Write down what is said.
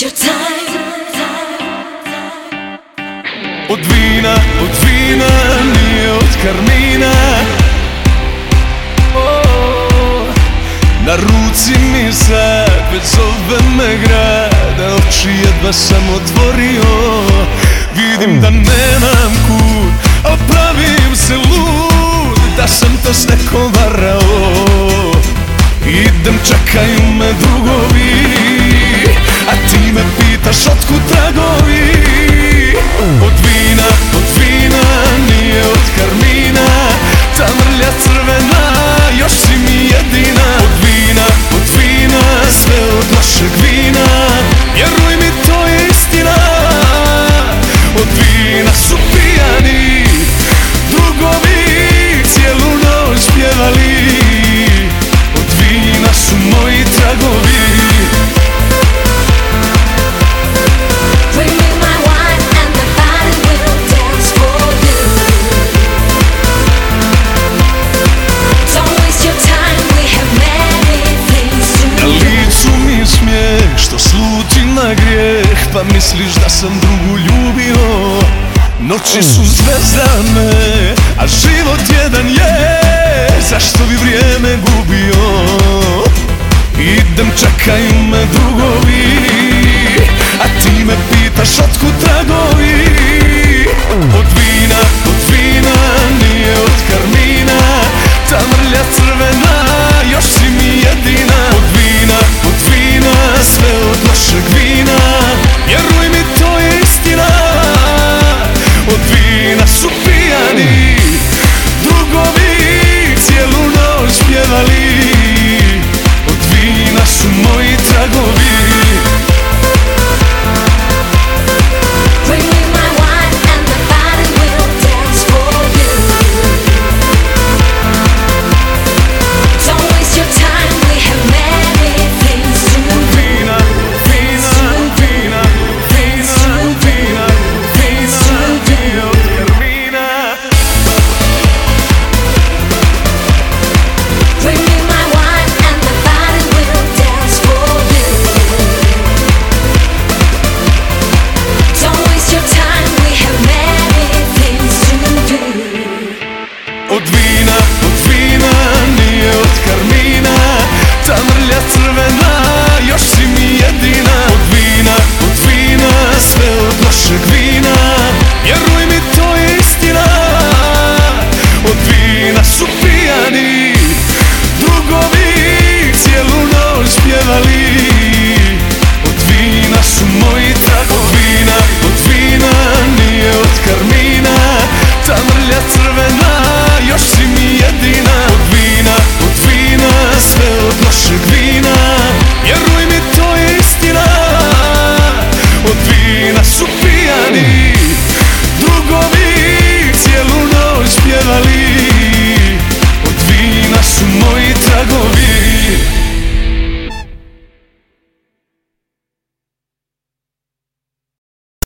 waste your time. Od vina, nije od karmina. Na ruci mi sad, već zove me grad, oči jedva sam otvorio. Vidim da nemam kud, al pravim se lud, da sam to s nekom varao. Idem, čekaju me drugovi, a ti me pitaš otkud tragovi. Od vina, nije od karmina. Ta mrlja crvena, još si mi jedina. Od vina, sve od našeg vina. Vjeruj mi, to je istina. Od vina su pijani drugovi, cijelu noć pjevali. Od vina su moji tragovi. Što slutim na grijeh, pa misliš da sam drugu ljubio. Noći su zvezdane, a život jedan je, zašto bi vrijeme gubio? Idem, čekaju me drugovi, a ti me pitaš otkud tragovi. Od vina, nije od karmina. Ta mrlja crvena, još si mi jedina. Od vina, sve od našeg vina. Vjeruj mi, to je istina. Od vina su pijani drugovi, cijelu noć pjevali. Od vina su moji tragovi. Od vina, nije od karmina. Ta mrlja crvena, još si mi jedina. Od vina, sve od našeg vina. Vjeruj